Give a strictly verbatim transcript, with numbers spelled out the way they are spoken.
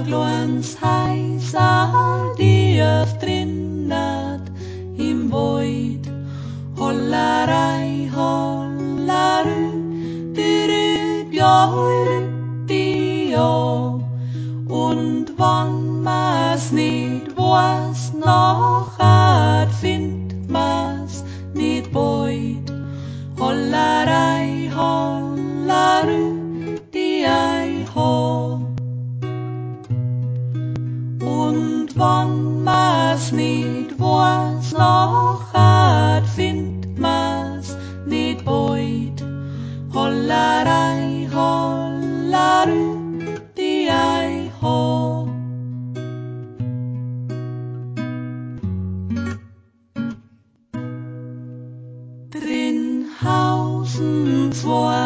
glans hejser de strindat im void. Håller ej, håller du, du björk die o. Und wann mas nit was noch hat, find mas nit boid. Håller ej, håller du, die ej ho. Und wann mas nit was noch hat, find mas nit boid. Håller ej, håller du, die ej ho. Drin hausen zwei